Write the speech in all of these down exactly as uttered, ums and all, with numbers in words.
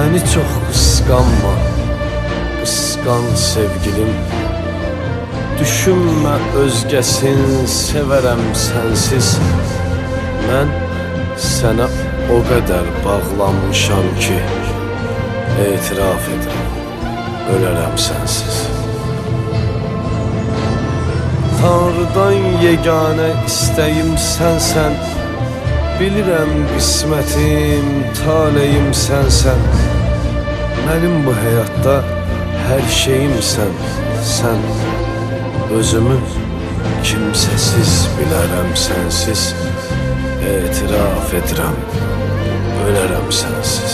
Məni çox qısqanma, qısqan sevgilim. Düşünmə özgəsin, sevərəm sənsiz. Mən sənə o qədər bağlanmışam ki, etiraf edirəm, ölərəm sənsiz. Tanrıdan yeganə istəyim sənsən, bilirəm qismətim, taleyim sənsən. Mənim bu həyatda hər şeyimsən, sən. Özümü kimsəsiz bilərəm sənsiz. Etiraf edirəm, ölərəm sənsiz.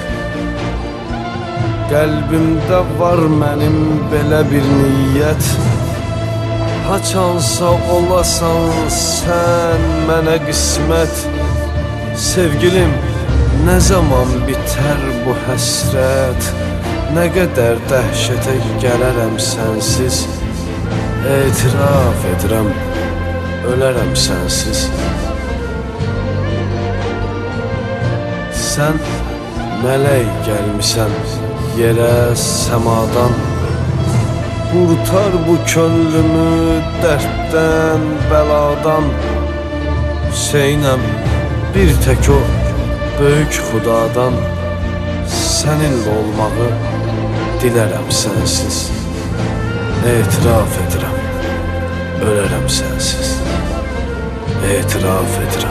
Qəlbimdə var mənim belə bir niyyət, haçansa olasan sən mənə qismət. Sevgilim, nə zaman bitər bu həsrət, nə qədər dəhşətə gələrəm sənsiz. Etiraf edirəm, ölərəm sənsiz. Sən mələk gəlmisən yerə səmadan, qurtar bu könlümü dərddən, bəladan. Hüseynəm, bir tək o böyük xudadan, səninlə olmağı dilərəm sənsiz. Etiraf edirəm, ölərəm sənsiz. Etiraf edirəm.